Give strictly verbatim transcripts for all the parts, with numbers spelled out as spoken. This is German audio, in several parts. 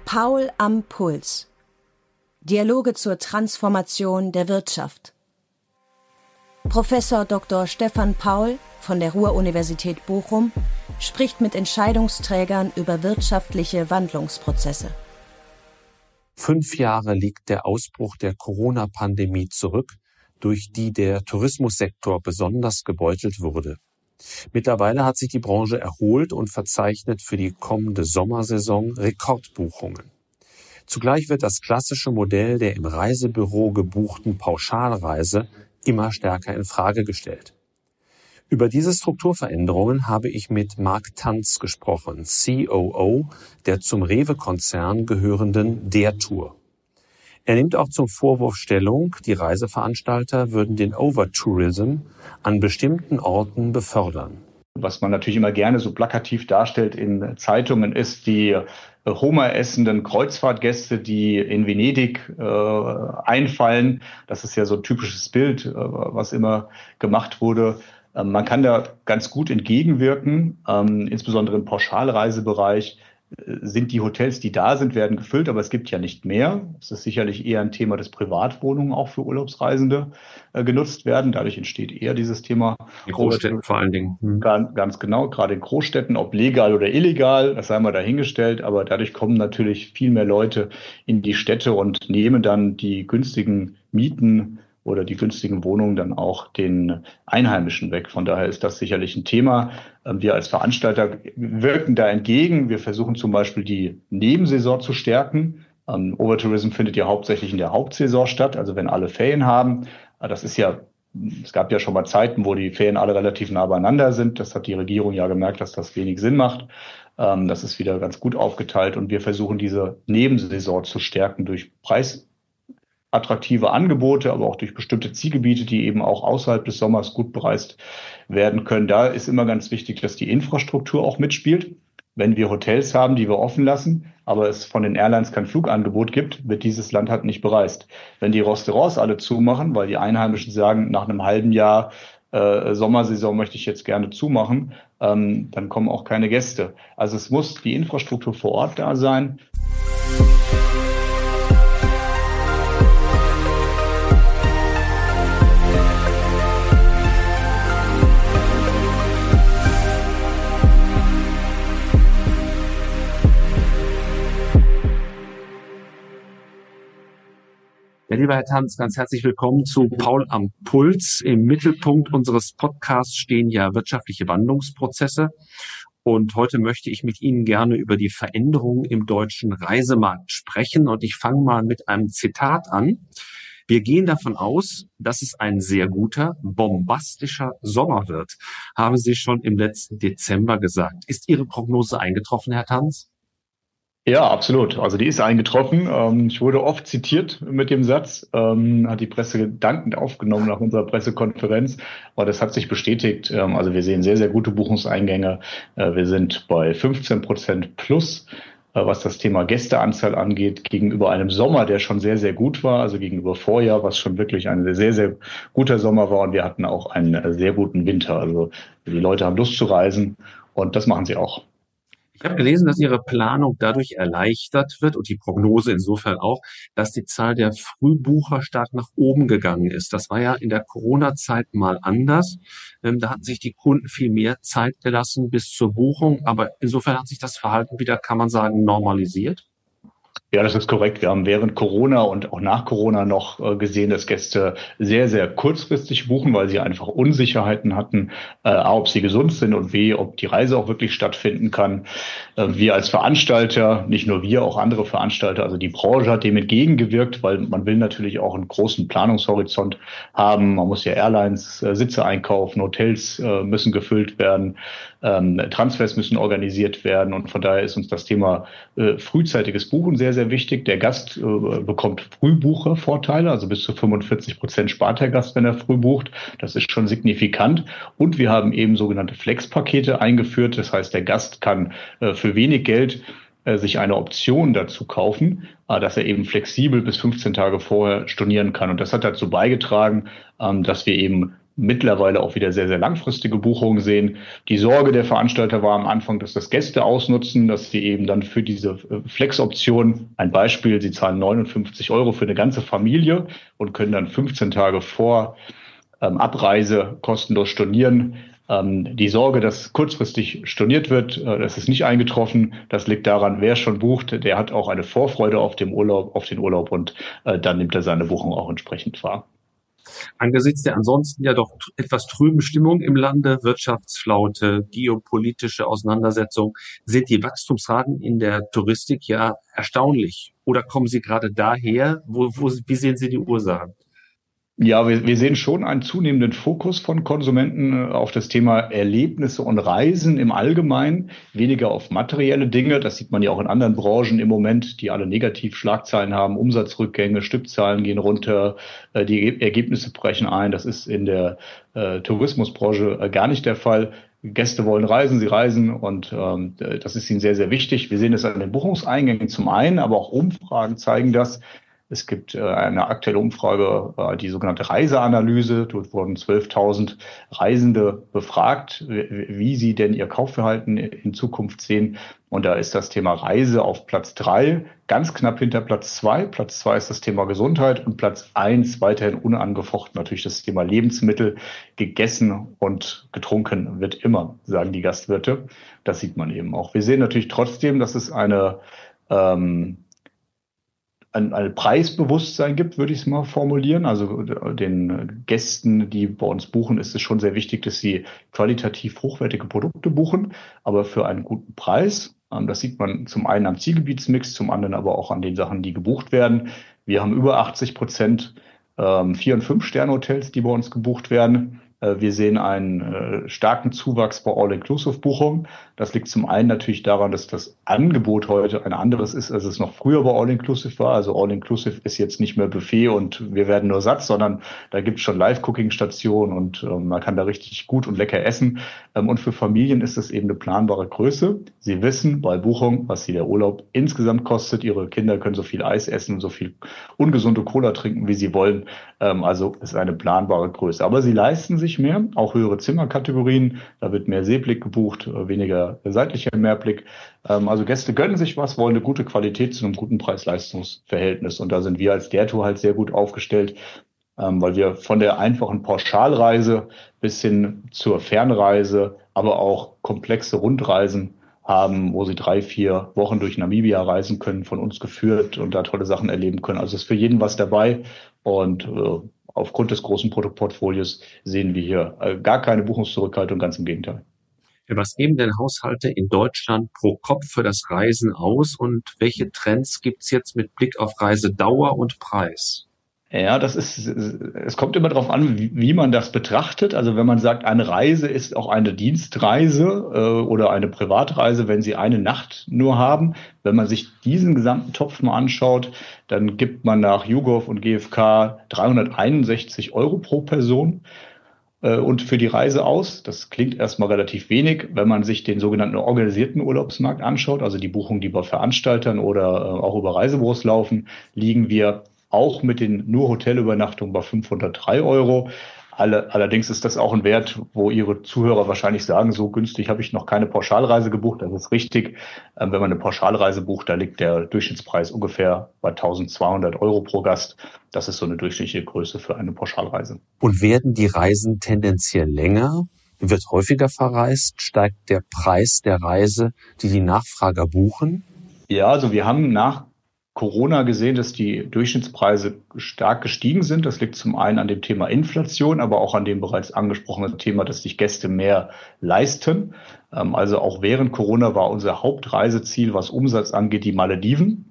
Paul am Puls. Dialoge zur Transformation der Wirtschaft. Professor Doktor Stefan Paul von der Ruhr-Universität Bochum spricht mit Entscheidungsträgern über wirtschaftliche Wandlungsprozesse. Fünf Jahre liegt der Ausbruch der Corona-Pandemie zurück, durch die der Tourismussektor besonders gebeutelt wurde. Mittlerweile hat sich die Branche erholt und verzeichnet für die kommende Sommersaison Rekordbuchungen. Zugleich wird das klassische Modell der im Reisebüro gebuchten Pauschalreise immer stärker in Frage gestellt. Über diese Strukturveränderungen habe ich mit Marc Tanz gesprochen, C O O der zum Rewe-Konzern gehörenden der Tour. Er nimmt auch zum Vorwurf Stellung, die Reiseveranstalter würden den Overtourism an bestimmten Orten befördern. Was man natürlich immer gerne so plakativ darstellt in Zeitungen, ist die Hummer essenden Kreuzfahrtgäste, die in Venedig äh, einfallen. Das ist ja so ein typisches Bild, äh, was immer gemacht wurde. Ähm, man kann da ganz gut entgegenwirken, ähm, insbesondere im Pauschalreisebereich. Sind die Hotels, die da sind, werden gefüllt, aber es gibt ja nicht mehr. Es ist sicherlich eher ein Thema, dass Privatwohnungen auch für Urlaubsreisende äh, genutzt werden. Dadurch entsteht eher dieses Thema. In Großstädten vor allen Dingen. Hm. Ganz, ganz genau, gerade in Großstädten, ob legal oder illegal, das sei mal dahingestellt. Aber dadurch kommen natürlich viel mehr Leute in die Städte und nehmen dann die günstigen Mieten oder die günstigen Wohnungen dann auch den Einheimischen weg. Von daher ist das sicherlich ein Thema. Wir als Veranstalter wirken da entgegen. Wir versuchen zum Beispiel die Nebensaison zu stärken. Overtourism findet ja hauptsächlich in der Hauptsaison statt, also wenn alle Ferien haben. Das ist ja, es gab ja schon mal Zeiten, wo die Ferien alle relativ nah beieinander sind. Das hat die Regierung ja gemerkt, dass das wenig Sinn macht. Das ist wieder ganz gut aufgeteilt und wir versuchen diese Nebensaison zu stärken durch Preis attraktive Angebote, aber auch durch bestimmte Zielgebiete, die eben auch außerhalb des Sommers gut bereist werden können. Da ist immer ganz wichtig, dass die Infrastruktur auch mitspielt. Wenn wir Hotels haben, die wir offen lassen, aber es von den Airlines kein Flugangebot gibt, wird dieses Land halt nicht bereist. Wenn die Restaurants alle zumachen, weil die Einheimischen sagen, nach einem halben Jahr äh, Sommersaison möchte ich jetzt gerne zumachen, ähm, dann kommen auch keine Gäste. Also es muss die Infrastruktur vor Ort da sein. Ja, lieber Herr Tanz, ganz herzlich willkommen zu Paul am Puls. Im Mittelpunkt unseres Podcasts stehen ja wirtschaftliche Wandlungsprozesse. Und heute möchte ich mit Ihnen gerne über die Veränderungen im deutschen Reisemarkt sprechen. Und ich fange mal mit einem Zitat an. Wir gehen davon aus, dass es ein sehr guter, bombastischer Sommer wird, haben Sie schon im letzten Dezember gesagt. Ist Ihre Prognose eingetroffen, Herr Tanz? Ja, absolut. Also die ist eingetroffen. Ich wurde oft zitiert mit dem Satz, hat die Presse dankend aufgenommen nach unserer Pressekonferenz. Aber das hat sich bestätigt. Also wir sehen sehr, sehr gute Buchungseingänge. Wir sind bei fünfzehn Prozent plus, was das Thema Gästeanzahl angeht, gegenüber einem Sommer, der schon sehr, sehr gut war. Also gegenüber Vorjahr, was schon wirklich ein sehr, sehr guter Sommer war. Und wir hatten auch einen sehr guten Winter. Also die Leute haben Lust zu reisen und das machen sie auch. Ich habe gelesen, dass Ihre Planung dadurch erleichtert wird und die Prognose insofern auch, dass die Zahl der Frühbucher stark nach oben gegangen ist. Das war ja in der Corona-Zeit mal anders. Da hatten sich die Kunden viel mehr Zeit gelassen bis zur Buchung. Aber insofern hat sich das Verhalten wieder, kann man sagen, normalisiert. Ja, das ist korrekt. Wir haben während Corona und auch nach Corona noch äh, gesehen, dass Gäste sehr, sehr kurzfristig buchen, weil sie einfach Unsicherheiten hatten, äh, A, ob sie gesund sind und B, ob die Reise auch wirklich stattfinden kann. Äh, wir als Veranstalter, nicht nur wir, auch andere Veranstalter, also die Branche hat dem entgegengewirkt, weil man will natürlich auch einen großen Planungshorizont haben. Man muss ja Airlines äh, Sitze einkaufen, Hotels äh, müssen gefüllt werden, ähm, Transfers müssen organisiert werden und von daher ist uns das Thema äh, frühzeitiges Buchen sehr, sehr wichtig. Der Gast äh, bekommt Frühbuchervorteile, also bis zu fünfundvierzig Prozent spart der Gast, wenn er früh bucht. Das ist schon signifikant. Und wir haben eben sogenannte Flex-Pakete eingeführt. Das heißt, der Gast kann äh, für wenig Geld äh, sich eine Option dazu kaufen, äh, dass er eben flexibel bis fünfzehn Tage vorher stornieren kann. Und das hat dazu beigetragen, ähm, dass wir eben mittlerweile auch wieder sehr, sehr langfristige Buchungen sehen. Die Sorge der Veranstalter war am Anfang, dass das Gäste ausnutzen, dass sie eben dann für diese Flex-Option, ein Beispiel, sie zahlen neunundfünfzig Euro für eine ganze Familie und können dann fünfzehn Tage vor ähm, Abreise kostenlos stornieren. Ähm, die Sorge, dass kurzfristig storniert wird, äh, das ist nicht eingetroffen. Das liegt daran, wer schon bucht, der hat auch eine Vorfreude auf den Urlaub, auf den Urlaub und äh, dann nimmt er seine Buchung auch entsprechend wahr. Angesichts der ansonsten ja doch etwas trüben Stimmung im Lande, Wirtschaftsflaute, geopolitische Auseinandersetzung, sind die Wachstumsraten in der Touristik ja erstaunlich. Oder kommen sie gerade daher? Wo, wo, wie sehen Sie die Ursachen? Ja, wir, wir sehen schon einen zunehmenden Fokus von Konsumenten auf das Thema Erlebnisse und Reisen im Allgemeinen, weniger auf materielle Dinge. Das sieht man ja auch in anderen Branchen im Moment, die alle Negativschlagzeilen haben. Umsatzrückgänge, Stückzahlen gehen runter, die Ergebnisse brechen ein. Das ist in der äh, Tourismusbranche äh, gar nicht der Fall. Gäste wollen reisen, sie reisen und ähm, das ist ihnen sehr, sehr wichtig. Wir sehen es an den Buchungseingängen zum einen, aber auch Umfragen zeigen das. Es gibt äh, eine aktuelle Umfrage, äh, die sogenannte Reiseanalyse. Dort wurden zwölftausend Reisende befragt, wie, wie sie denn ihr Kaufverhalten in Zukunft sehen. Und da ist das Thema Reise auf Platz drei, ganz knapp hinter Platz zwei. Platz zwei ist das Thema Gesundheit und Platz eins weiterhin unangefochten natürlich das Thema Lebensmittel. Gegessen und getrunken wird immer, sagen die Gastwirte. Das sieht man eben auch. Wir sehen natürlich trotzdem, dass es eine ähm, ein, ein Preisbewusstsein gibt, würde ich es mal formulieren. Also den Gästen, die bei uns buchen, ist es schon sehr wichtig, dass sie qualitativ hochwertige Produkte buchen, aber für einen guten Preis. Das sieht man zum einen am Zielgebietsmix, zum anderen aber auch an den Sachen, die gebucht werden. Wir haben über achtzig Prozent Vier- und Fünf-Sterne-Hotels, die bei uns gebucht werden. Wir sehen einen äh, starken Zuwachs bei All-Inclusive-Buchungen. Das liegt zum einen natürlich daran, dass das Angebot heute ein anderes ist, als es noch früher bei All-Inclusive war. Also All-Inclusive ist jetzt nicht mehr Buffet und wir werden nur satt, sondern da gibt es schon Live-Cooking-Stationen und ähm, man kann da richtig gut und lecker essen. Ähm, und für Familien ist das eben eine planbare Größe. Sie wissen bei Buchung, was sie der Urlaub insgesamt kostet. Ihre Kinder können so viel Eis essen, so viel ungesunde Cola trinken, wie sie wollen. Ähm, also ist eine planbare Größe. Aber sie leisten sich mehr, auch höhere Zimmerkategorien. Da wird mehr Seeblick gebucht, weniger seitlicher Mehrblick. Also Gäste gönnen sich was, wollen eine gute Qualität zu einem guten Preis-Leistungs-Verhältnis. Und da sind wir als der Tour halt sehr gut aufgestellt, weil wir von der einfachen Pauschalreise bis hin zur Fernreise, aber auch komplexe Rundreisen haben, wo sie drei, vier Wochen durch Namibia reisen können, von uns geführt und da tolle Sachen erleben können. Also ist für jeden was dabei und äh, aufgrund des großen Produktportfolios sehen wir hier äh, gar keine Buchungszurückhaltung, ganz im Gegenteil. Was geben denn Haushalte in Deutschland pro Kopf für das Reisen aus und welche Trends gibt's jetzt mit Blick auf Reisedauer und Preis? Ja, das ist, es kommt immer darauf an, wie, wie man das betrachtet. Also wenn man sagt, eine Reise ist auch eine Dienstreise äh, oder eine Privatreise, wenn Sie eine Nacht nur haben. Wenn man sich diesen gesamten Topf mal anschaut, dann gibt man nach YouGov und G F K dreihunderteinundsechzig Euro pro Person äh, und für die Reise aus. Das klingt erstmal relativ wenig. Wenn man sich den sogenannten organisierten Urlaubsmarkt anschaut, also die Buchungen, die bei Veranstaltern oder äh, auch über Reisebüros laufen, liegen wir auch mit den nur Hotelübernachtungen bei fünfhundertdrei Euro. Alle, allerdings ist das auch ein Wert, wo Ihre Zuhörer wahrscheinlich sagen, so günstig habe ich noch keine Pauschalreise gebucht. Das ist richtig. Ähm, wenn man eine Pauschalreise bucht, da liegt der Durchschnittspreis ungefähr bei eintausendzweihundert Euro pro Gast. Das ist so eine durchschnittliche Größe für eine Pauschalreise. Und werden die Reisen tendenziell länger? Wird häufiger verreist? Steigt der Preis der Reise, die die Nachfrager buchen? Ja, also wir haben nach Corona gesehen, dass die Durchschnittspreise stark gestiegen sind. Das liegt zum einen an dem Thema Inflation, aber auch an dem bereits angesprochenen Thema, dass sich Gäste mehr leisten. Also auch während Corona war unser Hauptreiseziel, was Umsatz angeht, die Malediven,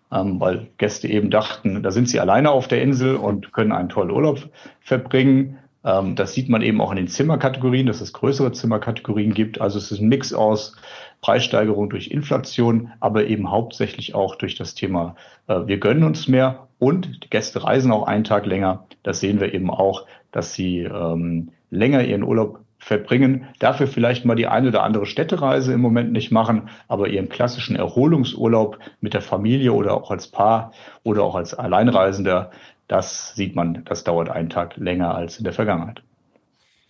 weil Gäste eben dachten, da sind sie alleine auf der Insel und können einen tollen Urlaub verbringen. Das sieht man eben auch in den Zimmerkategorien, dass es größere Zimmerkategorien gibt. Also es ist ein Mix aus Preissteigerung durch Inflation, aber eben hauptsächlich auch durch das Thema, äh, wir gönnen uns mehr und die Gäste reisen auch einen Tag länger. Das sehen wir eben auch, dass sie ähm, länger ihren Urlaub verbringen, dafür vielleicht mal die eine oder andere Städtereise im Moment nicht machen, aber ihren klassischen Erholungsurlaub mit der Familie oder auch als Paar oder auch als Alleinreisender, das sieht man, das dauert einen Tag länger als in der Vergangenheit.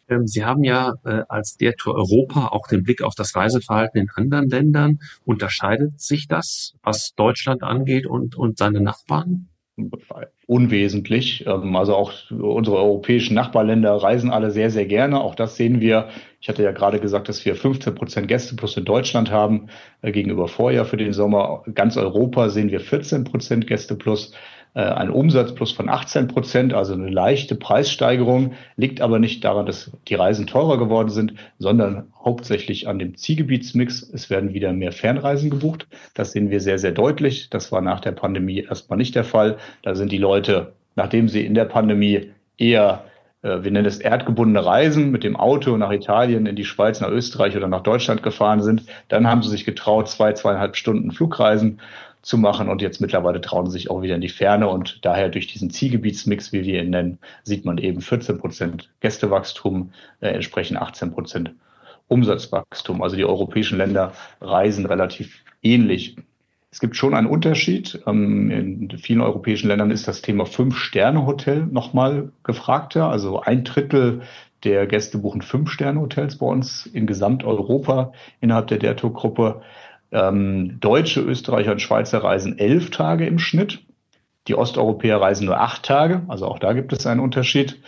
Ähm, Sie haben ja äh, als der Tour Europa auch den Blick auf das Reiseverhalten in anderen Ländern. Unterscheidet sich das, was Deutschland angeht und, und seine Nachbarn? Unwesentlich. Ähm, Also auch unsere europäischen Nachbarländer reisen alle sehr, sehr gerne. Auch das sehen wir. Ich hatte ja gerade gesagt, dass wir fünfzehn Prozent Gäste plus in Deutschland haben äh, gegenüber Vorjahr für den Sommer. Ganz Europa sehen wir vierzehn Prozent Gäste plus, äh, ein Umsatz plus von achtzehn Prozent, also eine leichte Preissteigerung, liegt aber nicht daran, dass die Reisen teurer geworden sind, sondern hauptsächlich an dem Zielgebietsmix. Es werden wieder mehr Fernreisen gebucht. Das sehen wir sehr, sehr deutlich. Das war nach der Pandemie erstmal nicht der Fall. Da sind die Leute, nachdem sie in der Pandemie eher, äh, wir nennen es erdgebundene Reisen, mit dem Auto nach Italien, in die Schweiz, nach Österreich oder nach Deutschland gefahren sind, dann haben sie sich getraut, zwei, zweieinhalb Stunden Flugreisen zu machen, und jetzt mittlerweile trauen sie sich auch wieder in die Ferne, und daher durch diesen Zielgebietsmix, wie wir ihn nennen, sieht man eben vierzehn Prozent Gästewachstum, äh, entsprechend achtzehn Prozent Umsatzwachstum. Also die europäischen Länder reisen relativ ähnlich. Es gibt schon einen Unterschied. Ähm, In vielen europäischen Ländern ist das Thema Fünf-Sterne-Hotel nochmal gefragter. Also ein Drittel der Gäste buchen Fünf-Sterne-Hotels bei uns in Gesamteuropa innerhalb der der Tour-Gruppe. Ähm, Deutsche, Österreicher und Schweizer reisen elf Tage im Schnitt. Die Osteuropäer reisen nur acht Tage. Also auch da gibt es einen Unterschied.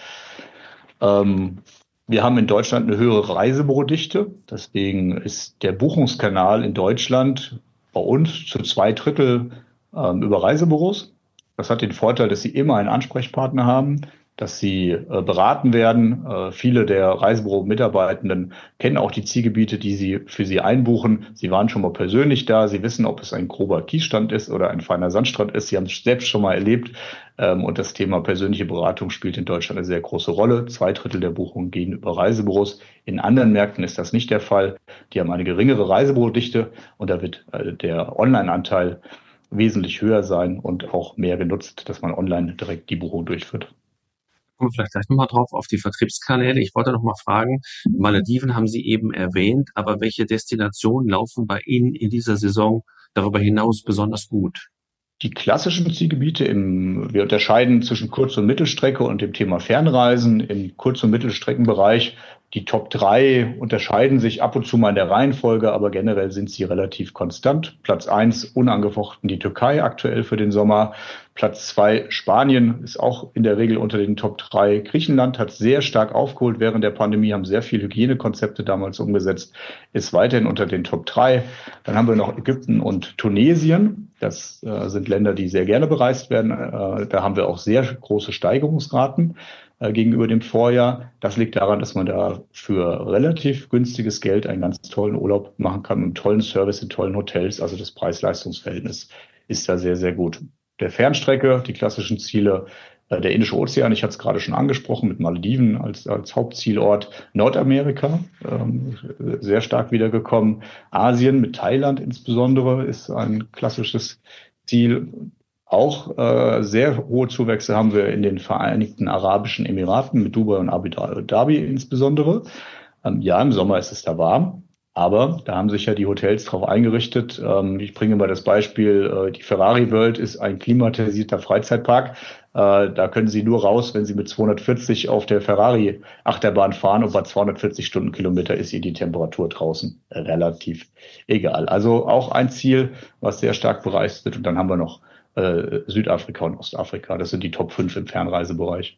Ähm, Wir haben in Deutschland eine höhere Reisebürodichte. Deswegen ist der Buchungskanal in Deutschland bei uns zu zwei Drittel ähm, über Reisebüros. Das hat den Vorteil, dass Sie immer einen Ansprechpartner haben, dass Sie äh, beraten werden. Äh, viele der Reisebüro-Mitarbeitenden kennen auch die Zielgebiete, die Sie für Sie einbuchen. Sie waren schon mal persönlich da. Sie wissen, ob es ein grober Kiesstand ist oder ein feiner Sandstrand ist. Sie haben es selbst schon mal erlebt. Ähm, und das Thema persönliche Beratung spielt in Deutschland eine sehr große Rolle. Zwei Drittel der Buchungen gehen über Reisebüros. In anderen Märkten ist das nicht der Fall. Die haben eine geringere Reisebürodichte, und da wird äh, der Online-Anteil wesentlich höher sein und auch mehr genutzt, dass man online direkt die Buchung durchführt. Kommen wir vielleicht gleich nochmal drauf auf die Vertriebskanäle. Ich wollte noch mal fragen, Malediven haben Sie eben erwähnt, aber welche Destinationen laufen bei Ihnen in dieser Saison darüber hinaus besonders gut? Die klassischen Zielgebiete im, wir unterscheiden zwischen Kurz- und Mittelstrecke und dem Thema Fernreisen. Im Kurz- und Mittelstreckenbereich, die Top drei unterscheiden sich ab und zu mal in der Reihenfolge, aber generell sind sie relativ konstant. Platz eins unangefochten die Türkei aktuell für den Sommer. Platz zwei Spanien ist auch in der Regel unter den Top drei. Griechenland hat sehr stark aufgeholt während der Pandemie, haben sehr viele Hygienekonzepte damals umgesetzt, ist weiterhin unter den Top drei. Dann haben wir noch Ägypten und Tunesien. Das äh, sind Länder, die sehr gerne bereist werden. Äh, da haben wir auch sehr große Steigerungsraten äh, gegenüber dem Vorjahr. Das liegt daran, dass man da für relativ günstiges Geld einen ganz tollen Urlaub machen kann, mit einem tollen Service in tollen Hotels. Also das Preis-Leistungs-Verhältnis ist da sehr, sehr gut. Der Fernstrecke, die klassischen Ziele, äh, der Indische Ozean, ich hatte es gerade schon angesprochen, mit Malediven als, als Hauptzielort. Nordamerika, ähm, sehr stark wiedergekommen. Asien mit Thailand insbesondere ist ein klassisches Ziel. Auch äh, sehr hohe Zuwächse haben wir in den Vereinigten Arabischen Emiraten mit Dubai und Abu Dhabi insbesondere. Ähm, ja, im Sommer ist es da warm, aber da haben sich ja die Hotels drauf eingerichtet. Ähm, ich bringe mal das Beispiel, äh, die Ferrari World ist ein klimatisierter Freizeitpark. Äh, da können Sie nur raus, wenn Sie mit zweihundertvierzig auf der Ferrari Achterbahn fahren, und bei zweihundertvierzig Stundenkilometer ist Ihnen die Temperatur draußen äh, relativ egal. Also auch ein Ziel, was sehr stark bereist wird. Und dann haben wir noch äh, Südafrika und Ostafrika. Das sind die Top fünf im Fernreisebereich.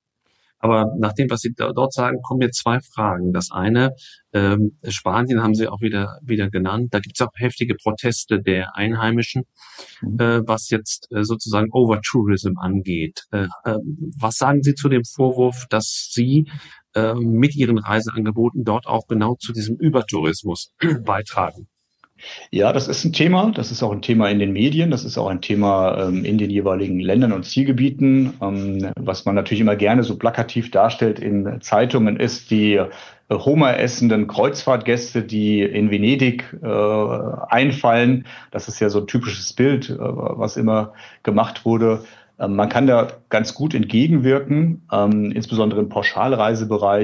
Aber nach dem, was Sie da, dort sagen, kommen mir zwei Fragen. Das eine, ähm, Spanien haben Sie auch wieder wieder genannt. Da gibt es auch heftige Proteste der Einheimischen, Mhm. äh, was jetzt äh, sozusagen Overtourism angeht. Äh, äh, was sagen Sie zu dem Vorwurf, dass Sie äh, mit Ihren Reiseangeboten dort auch genau zu diesem Übertourismus beitragen? Ja, das ist ein Thema. Das ist auch ein Thema in den Medien. Das ist auch ein Thema ähm, in den jeweiligen Ländern und Zielgebieten. Ähm, was man natürlich immer gerne so plakativ darstellt in Zeitungen, ist die äh, Hummer essenden Kreuzfahrtgäste, die in Venedig äh, einfallen. Das ist ja so ein typisches Bild, äh, was immer gemacht wurde. Ähm, man kann da ganz gut entgegenwirken, ähm, insbesondere im Pauschalreisebereich.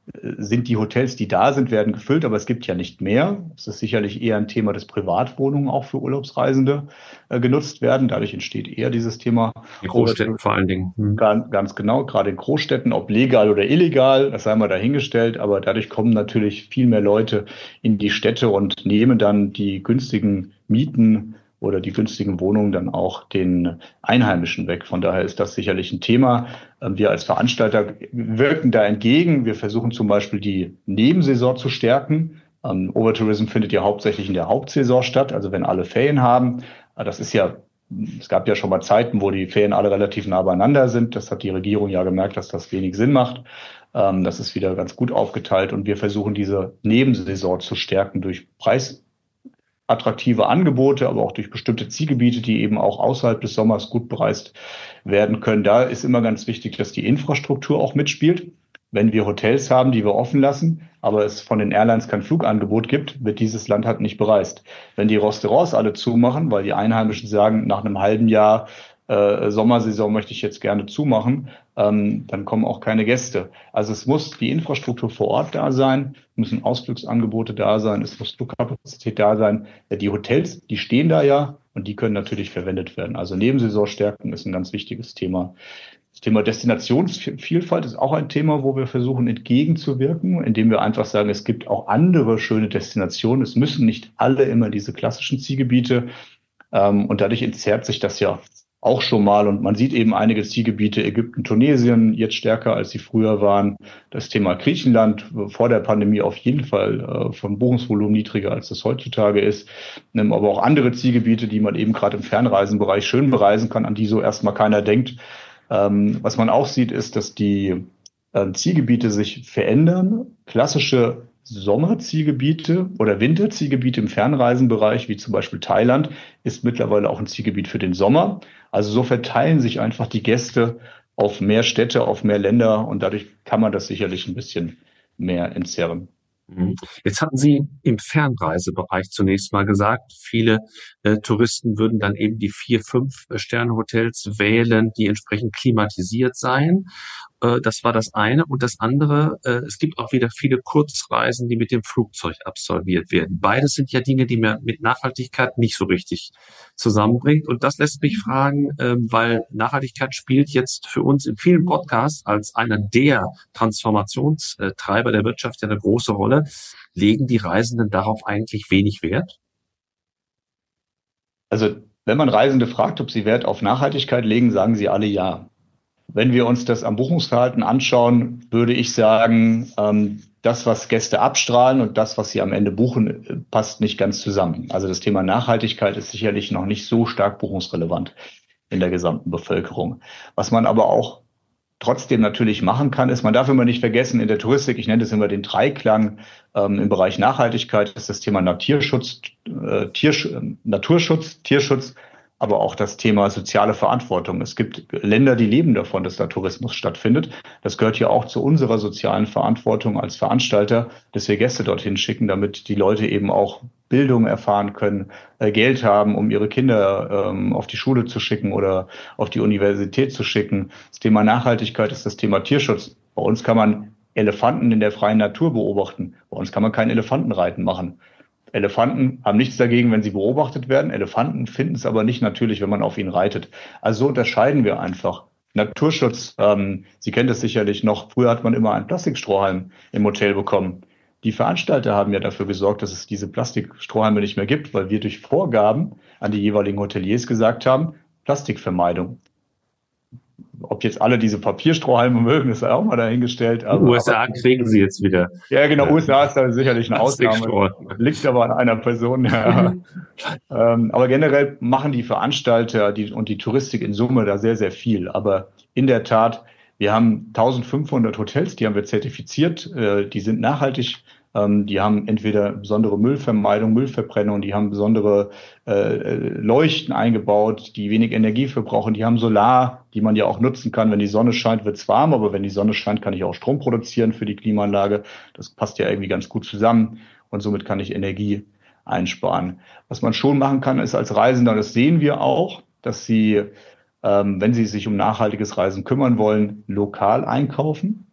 sind die Hotels, die da sind, werden gefüllt, aber es gibt ja nicht mehr. Es ist sicherlich eher ein Thema, dass Privatwohnungen auch für Urlaubsreisende äh, genutzt werden. Dadurch entsteht eher dieses Thema. In Großstädten vor allen Dingen. Hm. Ganz, ganz genau, gerade in Großstädten, ob legal oder illegal, das sei mal dahingestellt, aber dadurch kommen natürlich viel mehr Leute in die Städte und nehmen dann die günstigen Mieten oder die günstigen Wohnungen dann auch den Einheimischen weg. Von daher ist das sicherlich ein Thema. Wir als Veranstalter wirken da entgegen. Wir versuchen zum Beispiel die Nebensaison zu stärken. Um, Overtourism findet ja hauptsächlich in der Hauptsaison statt, also wenn alle Ferien haben. Das ist ja, es gab ja schon mal Zeiten, wo die Ferien alle relativ nah beieinander sind. Das hat die Regierung ja gemerkt, dass das wenig Sinn macht. Um, das ist wieder ganz gut aufgeteilt und wir versuchen diese Nebensaison zu stärken durch Preis attraktive Angebote, aber auch durch bestimmte Zielgebiete, die eben auch außerhalb des Sommers gut bereist werden können. Da ist immer ganz wichtig, dass die Infrastruktur auch mitspielt. Wenn wir Hotels haben, die wir offen lassen, aber es von den Airlines kein Flugangebot gibt, wird dieses Land halt nicht bereist. Wenn die Restaurants alle zumachen, weil die Einheimischen sagen, nach einem halben Jahr äh, Sommersaison möchte ich jetzt gerne zumachen, ähm, dann kommen auch keine Gäste. Also es muss die Infrastruktur vor Ort da sein, müssen Ausflugsangebote da sein, es muss Flugkapazität da sein. Ja, die Hotels, die stehen da ja und die können natürlich verwendet werden. Also Nebensaison stärken ist ein ganz wichtiges Thema. Das Thema Destinationsvielfalt ist auch ein Thema, wo wir versuchen entgegenzuwirken, indem wir einfach sagen, es gibt auch andere schöne Destinationen. Es müssen nicht alle immer diese klassischen Zielgebiete. Ähm, und dadurch entzerrt sich das ja auch schon mal. Und man sieht eben einige Zielgebiete, Ägypten, Tunesien, jetzt stärker, als sie früher waren. Das Thema Griechenland, vor der Pandemie auf jeden Fall äh, von Buchungsvolumen niedriger, als das heutzutage ist. Ähm, aber auch andere Zielgebiete, die man eben gerade im Fernreisenbereich schön bereisen kann, an die so erstmal keiner denkt. Ähm, was man auch sieht, ist, dass die äh, Zielgebiete sich verändern. Klassische Sommerzielgebiete oder Winterzielgebiete im Fernreisenbereich, wie zum Beispiel Thailand, ist mittlerweile auch ein Zielgebiet für den Sommer. Also so verteilen sich einfach die Gäste auf mehr Städte, auf mehr Länder und dadurch kann man das sicherlich ein bisschen mehr entzerren. Jetzt hatten Sie im Fernreisebereich zunächst mal gesagt, viele äh, Touristen würden dann eben die vier, fünf Sterne-Hotels wählen, die entsprechend klimatisiert seien. Äh, das war das eine. Und das andere, äh, es gibt auch wieder viele Kurzreisen, die mit dem Flugzeug absolviert werden. Beides sind ja Dinge, die man mit Nachhaltigkeit nicht so richtig zusammenbringt. Und das lässt mich fragen, äh, weil Nachhaltigkeit spielt jetzt für uns in vielen Podcasts als einer der Transformationstreiber der Wirtschaft ja eine große Rolle. Legen die Reisenden darauf eigentlich wenig Wert? Also wenn man Reisende fragt, ob sie Wert auf Nachhaltigkeit legen, sagen sie alle ja. Wenn wir uns das am Buchungsverhalten anschauen, würde ich sagen, ähm, das, was Gäste abstrahlen und das, was sie am Ende buchen, passt nicht ganz zusammen. Also das Thema Nachhaltigkeit ist sicherlich noch nicht so stark buchungsrelevant in der gesamten Bevölkerung. Was man aber auch trotzdem natürlich machen kann, ist, man darf immer nicht vergessen, in der Touristik, ich nenne das immer den Dreiklang, ähm, im Bereich Nachhaltigkeit ist das Thema Naturschutz, äh, Tiersch- Naturschutz, Tierschutz, aber auch das Thema soziale Verantwortung. Es gibt Länder, die leben davon, dass da Tourismus stattfindet. Das gehört ja auch zu unserer sozialen Verantwortung als Veranstalter, dass wir Gäste dorthin schicken, damit die Leute eben auch Bildung erfahren können, äh, Geld haben, um ihre Kinder ähm, auf die Schule zu schicken oder auf die Universität zu schicken. Das Thema Nachhaltigkeit ist das Thema Tierschutz. Bei uns kann man Elefanten in der freien Natur beobachten. Bei uns kann man kein Elefantenreiten machen. Elefanten haben nichts dagegen, wenn sie beobachtet werden. Elefanten finden es aber nicht natürlich, wenn man auf ihnen reitet. Also so unterscheiden wir einfach. Naturschutz, ähm, Sie kennen das sicherlich noch, früher hat man immer einen Plastikstrohhalm im Hotel bekommen. Die Veranstalter haben ja dafür gesorgt, dass es diese Plastikstrohhalme nicht mehr gibt, weil wir durch Vorgaben an die jeweiligen Hoteliers gesagt haben, Plastikvermeidung. Ob jetzt alle diese Papierstrohhalme mögen, ist auch mal dahingestellt. Aber, U S A aber, kriegen sie jetzt wieder. Ja, genau, U S A ist da sicherlich eine Ausnahme. Liegt aber an einer Person. Ja. ähm, aber generell machen die Veranstalter die, und die Touristik in Summe da sehr, sehr viel. Aber in der Tat, wir haben eintausendfünfhundert Hotels, die haben wir zertifiziert, äh, die sind nachhaltig. Die haben entweder besondere Müllvermeidung, Müllverbrennung, die haben besondere äh, Leuchten eingebaut, die wenig Energie verbrauchen, die haben Solar, die man ja auch nutzen kann. Wenn die Sonne scheint, wird es warm, aber wenn die Sonne scheint, kann ich auch Strom produzieren für die Klimaanlage. Das passt ja irgendwie ganz gut zusammen und somit kann ich Energie einsparen. Was man schon machen kann, ist als Reisender, das sehen wir auch, dass sie, ähm, wenn sie sich um nachhaltiges Reisen kümmern wollen, lokal einkaufen.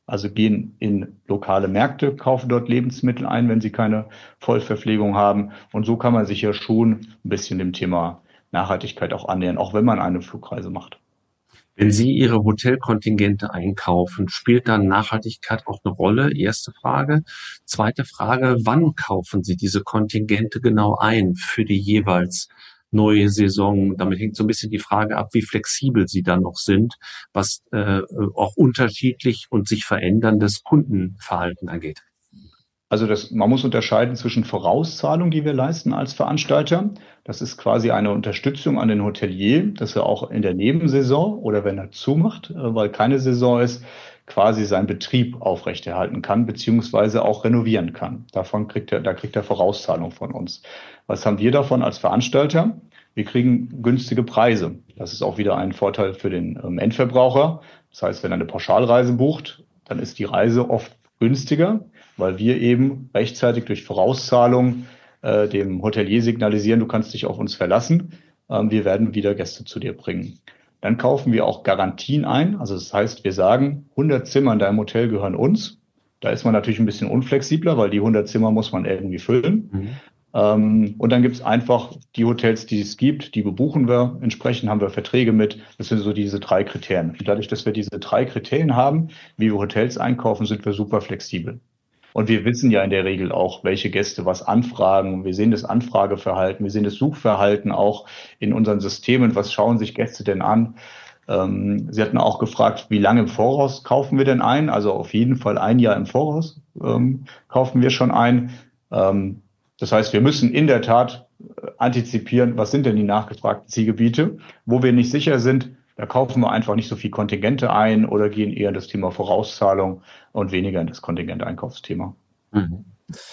Also gehen in lokale Märkte, kaufen dort Lebensmittel ein, wenn sie keine Vollverpflegung haben. Und so kann man sich ja schon ein bisschen dem Thema Nachhaltigkeit auch annähern, auch wenn man eine Flugreise macht. Wenn Sie Ihre Hotelkontingente einkaufen, spielt dann Nachhaltigkeit auch eine Rolle? Erste Frage. Zweite Frage, wann kaufen Sie diese Kontingente genau ein für die jeweils neue Saison? Damit hängt so ein bisschen die Frage ab, wie flexibel Sie dann noch sind, was äh, auch unterschiedlich und sich veränderndes Kundenverhalten angeht. Also das, man muss unterscheiden zwischen Vorauszahlung, die wir leisten als Veranstalter. Das ist quasi eine Unterstützung an den Hotelier, dass er auch in der Nebensaison oder wenn er zumacht, äh, weil keine Saison ist, quasi seinen Betrieb aufrechterhalten kann, beziehungsweise auch renovieren kann. Davon kriegt er, da kriegt er Vorauszahlung von uns. Was haben wir davon als Veranstalter? Wir kriegen günstige Preise. Das ist auch wieder ein Vorteil für den ähm, Endverbraucher. Das heißt, wenn er eine Pauschalreise bucht, dann ist die Reise oft günstiger, weil wir eben rechtzeitig durch Vorauszahlung äh, dem Hotelier signalisieren, du kannst dich auf uns verlassen, ähm, wir werden wieder Gäste zu dir bringen. Dann kaufen wir auch Garantien ein, also das heißt, wir sagen, hundert Zimmer in deinem Hotel gehören uns. Da ist man natürlich ein bisschen unflexibler, weil die hundert Zimmer muss man irgendwie füllen. Mhm. Ähm, und dann gibt es einfach die Hotels, die es gibt, die bebuchen wir. Entsprechend haben wir Verträge mit. Das sind so diese drei Kriterien. Und dadurch, dass wir diese drei Kriterien haben, wie wir Hotels einkaufen, sind wir super flexibel. Und wir wissen ja in der Regel auch, welche Gäste was anfragen. Wir sehen das Anfrageverhalten, wir sehen das Suchverhalten auch in unseren Systemen. Was schauen sich Gäste denn an? Ähm, Sie hatten auch gefragt, wie lange im Voraus kaufen wir denn ein? Also auf jeden Fall ein Jahr im Voraus ähm, kaufen wir schon ein. Ähm, das heißt, wir müssen in der Tat antizipieren, was sind denn die nachgefragten Zielgebiete, wo wir nicht sicher sind. Da kaufen wir einfach nicht so viel Kontingente ein oder gehen eher in das Thema Vorauszahlung und weniger in das Kontingenteinkaufsthema. Mhm.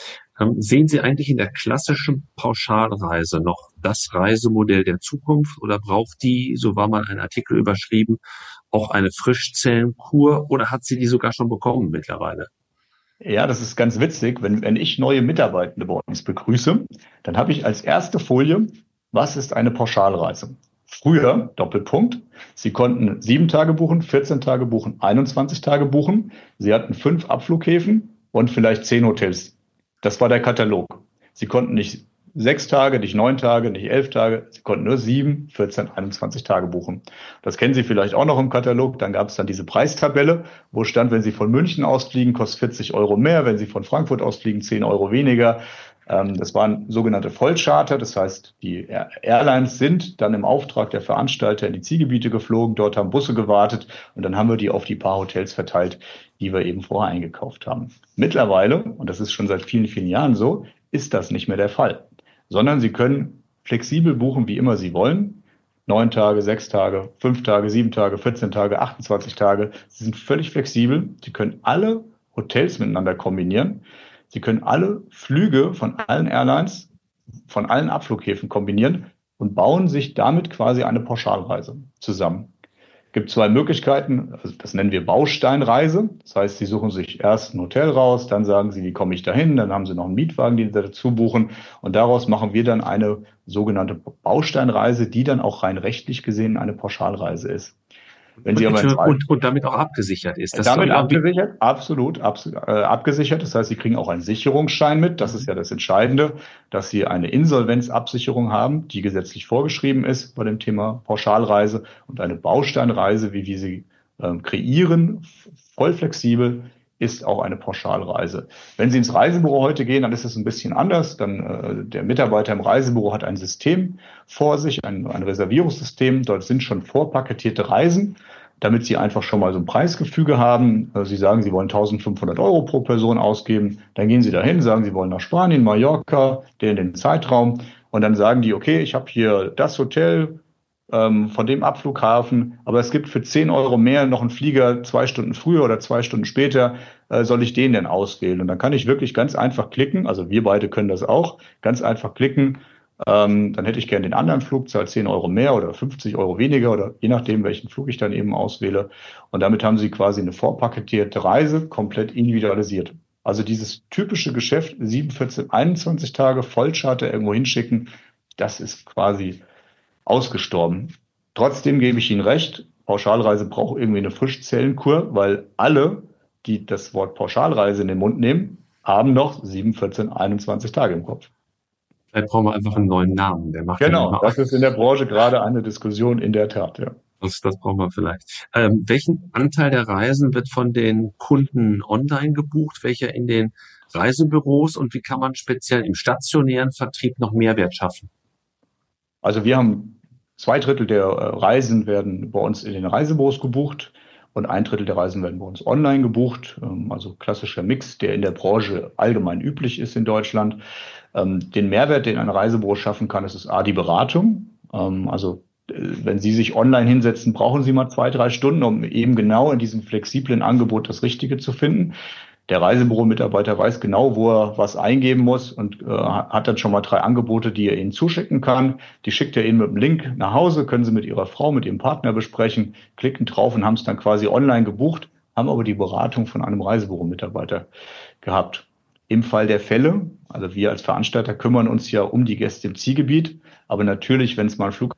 Sehen Sie eigentlich in der klassischen Pauschalreise noch das Reisemodell der Zukunft oder braucht die, so war mal ein Artikel überschrieben, auch eine Frischzellenkur oder hat sie die sogar schon bekommen mittlerweile? Ja, das ist ganz witzig. Wenn, wenn ich neue Mitarbeitende bei uns begrüße, dann habe ich als erste Folie, was ist eine Pauschalreise? Früher, Doppelpunkt, Sie konnten sieben Tage buchen, vierzehn Tage buchen, einundzwanzig Tage buchen. Sie hatten fünf Abflughäfen und vielleicht zehn Hotels. Das war der Katalog. Sie konnten nicht sechs Tage, nicht neun Tage, nicht elf Tage. Sie konnten nur sieben, vierzehn, einundzwanzig Tage buchen. Das kennen Sie vielleicht auch noch im Katalog. Dann gab es dann diese Preistabelle, wo stand, wenn Sie von München ausfliegen, kostet vierzig Euro mehr. Wenn Sie von Frankfurt ausfliegen, zehn Euro weniger. Das waren sogenannte Vollcharter, das heißt, die Airlines sind dann im Auftrag der Veranstalter in die Zielgebiete geflogen, dort haben Busse gewartet und dann haben wir die auf die paar Hotels verteilt, die wir eben vorher eingekauft haben. Mittlerweile, und das ist schon seit vielen, vielen Jahren so, ist das nicht mehr der Fall, sondern Sie können flexibel buchen, wie immer Sie wollen. Neun Tage, sechs Tage, fünf Tage, sieben Tage, vierzehn Tage, achtundzwanzig Tage. Sie sind völlig flexibel. Sie können alle Hotels miteinander kombinieren. Sie können alle Flüge von allen Airlines, von allen Abflughäfen kombinieren und bauen sich damit quasi eine Pauschalreise zusammen. Es gibt zwei Möglichkeiten, also das nennen wir Bausteinreise. Das heißt, Sie suchen sich erst ein Hotel raus, dann sagen Sie, wie komme ich dahin, dann haben Sie noch einen Mietwagen, den Sie dazu buchen und daraus machen wir dann eine sogenannte Bausteinreise, die dann auch rein rechtlich gesehen eine Pauschalreise ist. Wenn Sie aber und, und damit auch abgesichert ist. Das damit abgesichert, absolut abs äh, abgesichert. Das heißt, Sie kriegen auch einen Sicherungsschein mit. Das ist ja das Entscheidende, dass Sie eine Insolvenzabsicherung haben, die gesetzlich vorgeschrieben ist bei dem Thema Pauschalreise und eine Bausteinreise, wie wir sie äh, kreieren, voll flexibel, ist auch eine Pauschalreise. Wenn Sie ins Reisebüro heute gehen, dann ist es ein bisschen anders. Dann äh, der Mitarbeiter im Reisebüro hat ein System vor sich, ein, ein Reservierungssystem. Dort sind schon vorpaketierte Reisen, damit Sie einfach schon mal so ein Preisgefüge haben. Sie sagen, Sie wollen eintausendfünfhundert Euro pro Person ausgeben. Dann gehen Sie dahin, sagen, Sie wollen nach Spanien, Mallorca, den, den Zeitraum. Und dann sagen die, okay, ich habe hier das Hotel ähm, von dem Abflughafen, aber es gibt für zehn Euro mehr noch einen Flieger zwei Stunden früher oder zwei Stunden später. Äh, soll ich den denn auswählen? Und dann kann ich wirklich ganz einfach klicken. Also wir beide können das auch. Ganz einfach klicken. Ähm, dann hätte ich gerne den anderen Flug, zahle zehn Euro mehr oder fünfzig Euro weniger oder je nachdem, welchen Flug ich dann eben auswähle. Und damit haben Sie quasi eine vorpaketierte Reise, komplett individualisiert. Also dieses typische Geschäft, sieben, vierzehn, einundzwanzig Tage Vollcharter irgendwo hinschicken, das ist quasi ausgestorben. Trotzdem gebe ich Ihnen recht, Pauschalreise braucht irgendwie eine Frischzellenkur, weil alle die das Wort Pauschalreise in den Mund nehmen, haben noch sieben, vierzehn, einundzwanzig Tage im Kopf. Vielleicht brauchen wir einfach einen neuen Namen. Der macht Genau, das ist in der Branche gerade eine Diskussion, in der Tat, ja. Das, das brauchen wir vielleicht. Ähm, welchen Anteil der Reisen wird von den Kunden online gebucht, welcher in den Reisebüros, und wie kann man speziell im stationären Vertrieb noch Mehrwert schaffen? Also wir haben zwei Drittel der Reisen werden bei uns in den Reisebüros gebucht und ein Drittel der Reisen werden bei uns online gebucht. Also klassischer Mix, der in der Branche allgemein üblich ist in Deutschland. Den Mehrwert, den ein Reisebüro schaffen kann, das ist A, die Beratung. Also wenn Sie sich online hinsetzen, brauchen Sie mal zwei, drei Stunden, um eben genau in diesem flexiblen Angebot das Richtige zu finden. Der Reisebüro-Mitarbeiter weiß genau, wo er was eingeben muss und äh, hat dann schon mal drei Angebote, die er Ihnen zuschicken kann. Die schickt er Ihnen mit dem Link nach Hause, können Sie mit Ihrer Frau, mit Ihrem Partner besprechen, klicken drauf und haben es dann quasi online gebucht, haben aber die Beratung von einem Reisebüro-Mitarbeiter gehabt. Im Fall der Fälle, also wir als Veranstalter kümmern uns ja um die Gäste im Zielgebiet, aber natürlich, wenn es mal einen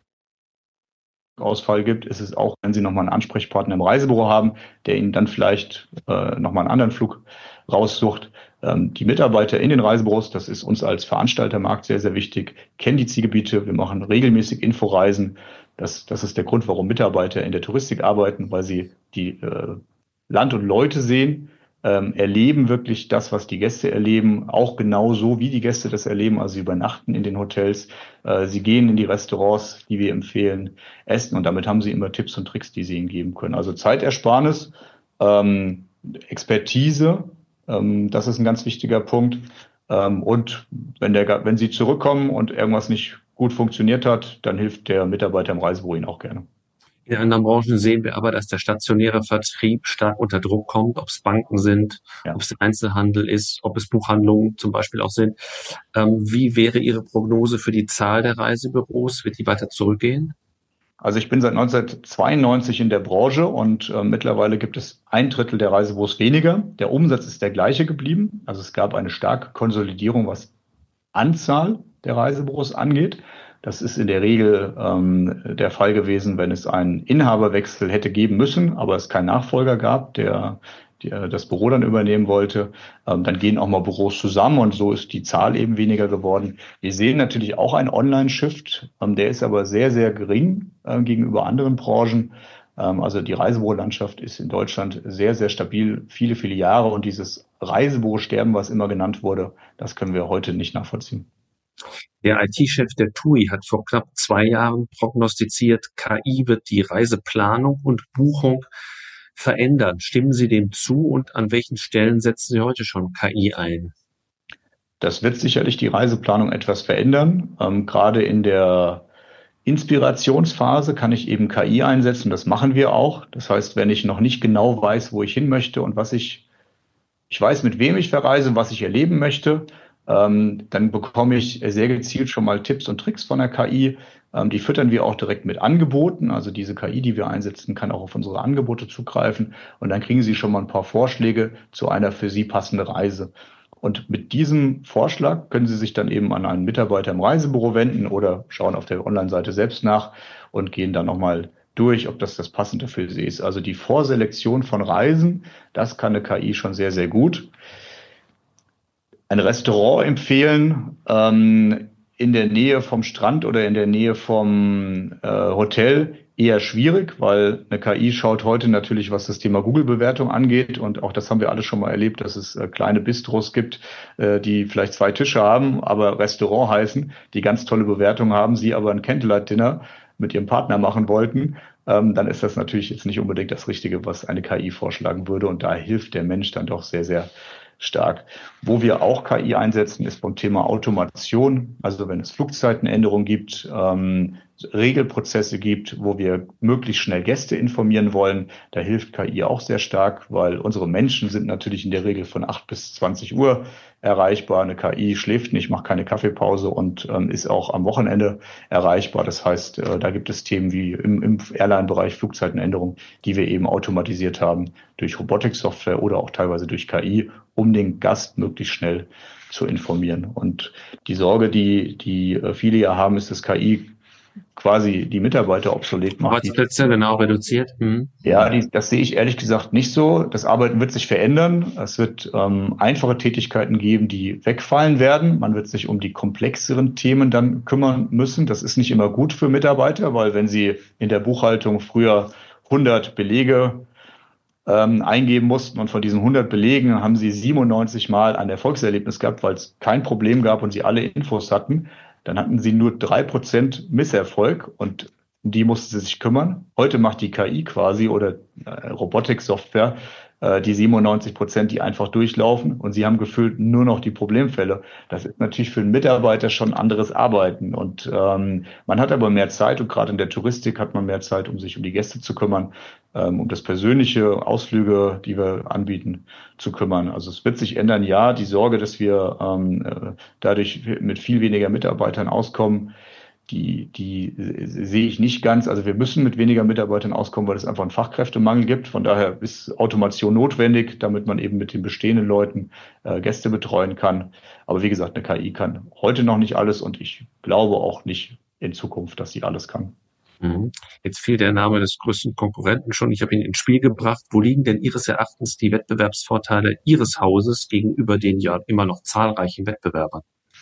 Flugausfall gibt, ist es auch, wenn Sie nochmal einen Ansprechpartner im Reisebüro haben, der Ihnen dann vielleicht äh, nochmal einen anderen Flug raussucht. Ähm, die Mitarbeiter in den Reisebüros, das ist uns als Veranstaltermarkt sehr, sehr wichtig, kennen die Zielgebiete. Wir machen regelmäßig Inforeisen. Das, das ist der Grund, warum Mitarbeiter in der Touristik arbeiten, weil sie die äh, Land und Leute sehen, ähm, erleben wirklich das, was die Gäste erleben, auch genauso, wie die Gäste das erleben. Also sie übernachten in den Hotels, äh, sie gehen in die Restaurants, die wir empfehlen, essen, und damit haben sie immer Tipps und Tricks, die sie ihnen geben können. Also Zeitersparnis, ähm, Expertise, ähm, das ist ein ganz wichtiger Punkt. Ähm, und wenn der, wenn Sie zurückkommen und irgendwas nicht gut funktioniert hat, dann hilft der Mitarbeiter im Reisebüro Ihnen auch gerne. In anderen Branchen sehen wir aber, dass der stationäre Vertrieb stark unter Druck kommt, ob es Banken sind, ja. ob es Einzelhandel ist, ob es Buchhandlungen zum Beispiel auch sind. Ähm, wie wäre Ihre Prognose für die Zahl der Reisebüros? Wird die weiter zurückgehen? Also ich bin seit neunzehnhundertzweiundneunzig in der Branche und äh, mittlerweile gibt es ein Drittel der Reisebüros weniger. Der Umsatz ist der gleiche geblieben. Also es gab eine starke Konsolidierung, was Anzahl der Reisebüros angeht. Das ist in der Regel ähm, der Fall gewesen, wenn es einen Inhaberwechsel hätte geben müssen, aber es keinen Nachfolger gab, der, der das Büro dann übernehmen wollte. Ähm, dann gehen auch mal Büros zusammen und so ist die Zahl eben weniger geworden. Wir sehen natürlich auch einen Online-Shift, ähm, der ist aber sehr, sehr gering äh, gegenüber anderen Branchen. Ähm, also die Reisebürolandschaft ist in Deutschland sehr, sehr stabil, viele, viele Jahre, und dieses Reisebüro-Sterben, was immer genannt wurde, das können wir heute nicht nachvollziehen. Der I T-Chef der T U I hat vor knapp zwei Jahren prognostiziert, K I wird die Reiseplanung und Buchung verändern. Stimmen Sie dem zu, und an welchen Stellen setzen Sie heute schon K I ein? Das wird sicherlich die Reiseplanung etwas verändern. Ähm, gerade in der Inspirationsphase kann ich eben K I einsetzen. Das machen wir auch. Das heißt, wenn ich noch nicht genau weiß, wo ich hin möchte und was ich, ich weiß, mit wem ich verreise, was ich erleben möchte, Ähm, dann bekomme ich sehr gezielt schon mal Tipps und Tricks von der K I. Ähm, die füttern wir auch direkt mit Angeboten. Also diese K I, die wir einsetzen, kann auch auf unsere Angebote zugreifen. Und dann kriegen Sie schon mal ein paar Vorschläge zu einer für Sie passenden Reise. Und mit diesem Vorschlag können Sie sich dann eben an einen Mitarbeiter im Reisebüro wenden oder schauen auf der Online-Seite selbst nach und gehen dann nochmal durch, ob das das Passende für Sie ist. Also die Vorselektion von Reisen, das kann eine K I schon sehr, sehr gut. Ein Restaurant empfehlen ähm, in der Nähe vom Strand oder in der Nähe vom äh, Hotel eher schwierig, weil eine K I schaut heute natürlich, was das Thema Google-Bewertung angeht, und auch das haben wir alle schon mal erlebt, dass es äh, kleine Bistros gibt, äh, die vielleicht zwei Tische haben, aber Restaurant heißen, die ganz tolle Bewertungen haben, sie aber ein Candlelight-Dinner mit ihrem Partner machen wollten. Ähm, dann ist das natürlich jetzt nicht unbedingt das Richtige, was eine K I vorschlagen würde, und da hilft der Mensch dann doch sehr, sehr stark. Wo wir auch K I einsetzen, ist beim Thema Automation. Also wenn es Flugzeitenänderungen gibt, ähm, Regelprozesse gibt, wo wir möglichst schnell Gäste informieren wollen, da hilft K I auch sehr stark, weil unsere Menschen sind natürlich in der Regel von acht bis zwanzig Uhr erreichbar. Eine K I schläft nicht, macht keine Kaffeepause und ähm, ist auch am Wochenende erreichbar. Das heißt, äh, da gibt es Themen wie im, im Airline-Bereich Flugzeitenänderungen, die wir eben automatisiert haben durch Robotik-Software oder auch teilweise durch K I, um den Gast möglichst schnell zu informieren. Und die Sorge, die, die viele ja haben, ist, dass K I quasi die Mitarbeiter obsolet macht. Arbeitsplätze genau reduziert. Hm. Ja, die, das sehe ich ehrlich gesagt nicht so. Das Arbeiten wird sich verändern. Es wird ähm, einfache Tätigkeiten geben, die wegfallen werden. Man wird sich um die komplexeren Themen dann kümmern müssen. Das ist nicht immer gut für Mitarbeiter, weil wenn sie in der Buchhaltung früher hundert Belege ähm, eingeben mussten und von diesen hundert Belegen haben sie siebenundneunzig Mal ein Erfolgserlebnis gehabt, weil es kein Problem gab und sie alle Infos hatten, dann hatten sie nur drei Prozent Misserfolg und um die mussten sie sich kümmern. Heute macht die K I quasi oder äh, Robotik-Software äh, die siebenundneunzig Prozent, die einfach durchlaufen und sie haben gefühlt nur noch die Problemfälle. Das ist natürlich für einen Mitarbeiter schon anderes Arbeiten und ähm, man hat aber mehr Zeit und gerade in der Touristik hat man mehr Zeit, um sich um die Gäste zu kümmern, ähm, um das persönliche Ausflüge, die wir anbieten, zu kümmern. Also es wird sich ändern. Ja, die Sorge, dass wir ähm, äh, dadurch mit viel weniger Mitarbeitern auskommen, Die, die sehe ich nicht ganz. Also wir müssen mit weniger Mitarbeitern auskommen, weil es einfach einen Fachkräftemangel gibt. Von daher ist Automation notwendig, damit man eben mit den bestehenden Leuten äh, Gäste betreuen kann. Aber wie gesagt, eine K I kann heute noch nicht alles und ich glaube auch nicht in Zukunft, dass sie alles kann. Jetzt fiel der Name des größten Konkurrenten schon. Ich habe ihn ins Spiel gebracht. Wo liegen denn Ihres Erachtens die Wettbewerbsvorteile Ihres Hauses gegenüber den ja immer noch zahlreichen Wettbewerbern?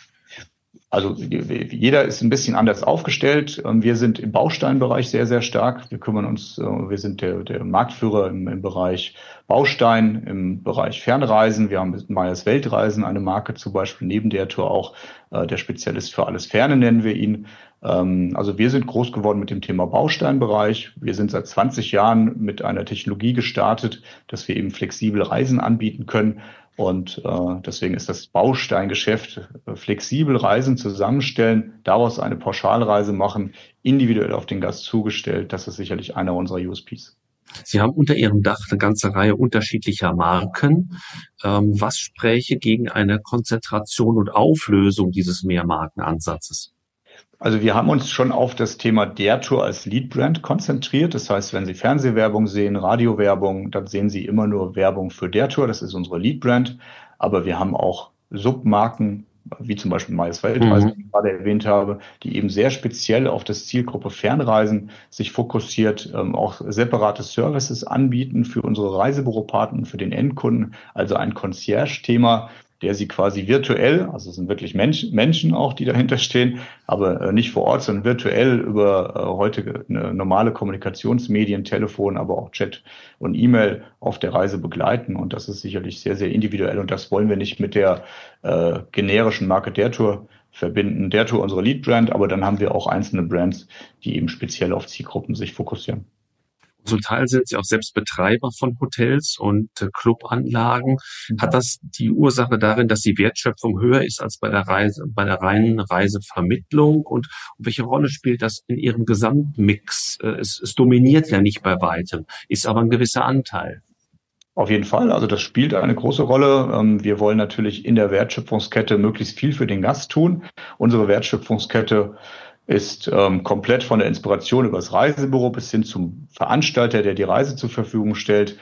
Also jeder ist ein bisschen anders aufgestellt. Wir sind im Bausteinbereich sehr, sehr stark. Wir kümmern uns, wir sind der, der Marktführer im, im Bereich Baustein, im Bereich Fernreisen. Wir haben mit Meyers Weltreisen eine Marke zum Beispiel, neben der Tour auch der Spezialist für alles Ferne nennen wir ihn. Also wir sind groß geworden mit dem Thema Bausteinbereich. Wir sind seit zwanzig Jahren mit einer Technologie gestartet, dass wir eben flexibel Reisen anbieten können. Und äh, deswegen ist das Bausteingeschäft äh, flexibel Reisen zusammenstellen, daraus eine Pauschalreise machen, individuell auf den Gast zugestellt. Das ist sicherlich einer unserer U S Ps. Sie haben unter Ihrem Dach eine ganze Reihe unterschiedlicher Marken. Ähm, was spräche gegen eine Konzentration und Auflösung dieses Mehrmarkenansatzes? Also wir haben uns schon auf das Thema der Tour als Lead-Brand konzentriert. Das heißt, wenn Sie Fernsehwerbung sehen, Radiowerbung, dann sehen Sie immer nur Werbung für der Tour. Das ist unsere Lead-Brand. Aber wir haben auch Submarken, wie zum Beispiel Meyers Weltreisen, mhm. die ich gerade erwähnt habe, die eben sehr speziell auf das Zielgruppe Fernreisen sich fokussiert, ähm, auch separate Services anbieten für unsere Reisebüropartner, für den Endkunden, also ein Concierge-Thema, der sie quasi virtuell, also es sind wirklich Menschen, Menschen auch, die dahinter stehen, aber äh, nicht vor Ort, sondern virtuell über äh, heute eine normale Kommunikationsmedien, Telefon, aber auch Chat und E-Mail auf der Reise begleiten. Und das ist sicherlich sehr, sehr individuell. Und das wollen wir nicht mit der äh, generischen Marke der Tour verbinden. Der Tour unsere Lead-Brand, aber dann haben wir auch einzelne Brands, die eben speziell auf Zielgruppen sich fokussieren. Zum Teil sind Sie auch selbst Betreiber von Hotels und äh, Clubanlagen. Hat das die Ursache darin, dass die Wertschöpfung höher ist als bei der Reise, bei der reinen Reisevermittlung? Und, und welche Rolle spielt das in Ihrem Gesamtmix? Äh, es, es dominiert ja nicht bei weitem, ist aber ein gewisser Anteil. Auf jeden Fall. Also das spielt eine große Rolle. Wir wollen natürlich in der Wertschöpfungskette möglichst viel für den Gast tun. Unsere Wertschöpfungskette ist ähm, komplett von der Inspiration über das Reisebüro bis hin zum Veranstalter, der die Reise zur Verfügung stellt.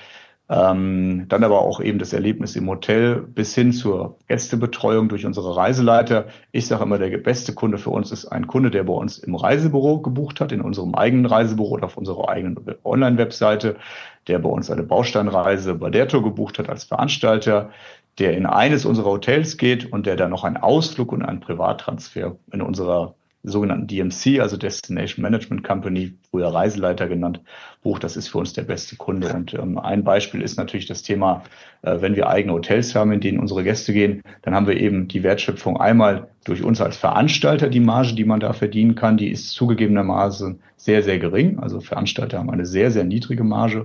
Ähm, dann aber auch eben das Erlebnis im Hotel bis hin zur Gästebetreuung durch unsere Reiseleiter. Ich sage immer, der beste Kunde für uns ist ein Kunde, der bei uns im Reisebüro gebucht hat, in unserem eigenen Reisebüro oder auf unserer eigenen Online-Webseite, der bei uns eine Bausteinreise bei der Tour gebucht hat als Veranstalter, der in eines unserer Hotels geht und der dann noch einen Ausflug und einen Privattransfer in unserer sogenannten D M C, also Destination Management Company, früher Reiseleiter genannt, bucht. Das ist für uns der beste Kunde. Und ähm, ein Beispiel ist natürlich das Thema, äh, wenn wir eigene Hotels haben, in denen unsere Gäste gehen, dann haben wir eben die Wertschöpfung einmal durch uns als Veranstalter, die Marge, die man da verdienen kann, die ist zugegebenermaßen sehr, sehr gering. Also Veranstalter haben eine sehr, sehr niedrige Marge.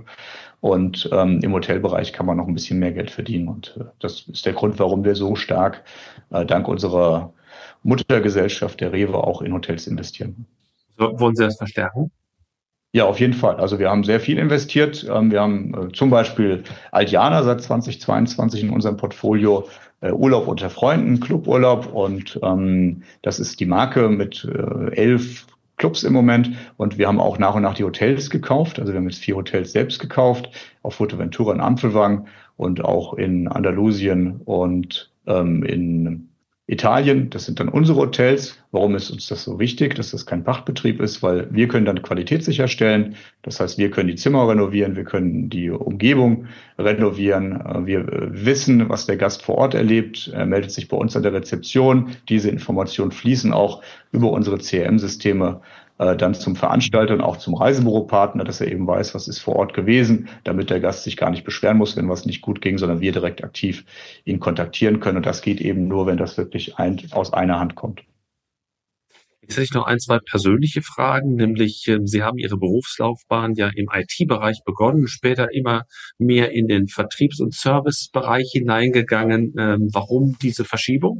Und ähm, im Hotelbereich kann man noch ein bisschen mehr Geld verdienen. Und äh, das ist der Grund, warum wir so stark äh, dank unserer Muttergesellschaft der Rewe auch in Hotels investieren. So, wollen Sie das verstärken? Ja, auf jeden Fall. Also wir haben sehr viel investiert. Wir haben zum Beispiel Aldiana seit zweitausendzweiundzwanzig in unserem Portfolio, Urlaub unter Freunden, Cluburlaub, und ähm, das ist die Marke mit äh, elf Clubs im Moment, und wir haben auch nach und nach die Hotels gekauft. Also wir haben jetzt vier Hotels selbst gekauft, auf Fuerteventura in Ampelwang und auch in Andalusien und ähm, in Italien, das sind dann unsere Hotels. Warum ist uns das so wichtig, dass das kein Pachtbetrieb ist? Weil wir können dann Qualität sicherstellen. Das heißt, wir können die Zimmer renovieren, wir können die Umgebung renovieren. Wir wissen, was der Gast vor Ort erlebt. Er meldet sich bei uns an der Rezeption. Diese Informationen fließen auch über unsere C R M-Systeme dann zum Veranstalter und auch zum Reisebüropartner, dass er eben weiß, was ist vor Ort gewesen, damit der Gast sich gar nicht beschweren muss, wenn was nicht gut ging, sondern wir direkt aktiv ihn kontaktieren können. Und das geht eben nur, wenn das wirklich ein, aus einer Hand kommt. Jetzt hätte ich noch ein, zwei persönliche Fragen, nämlich Sie haben Ihre Berufslaufbahn ja im I T-Bereich begonnen, später immer mehr in den Vertriebs- und Servicebereich hineingegangen. Warum diese Verschiebung?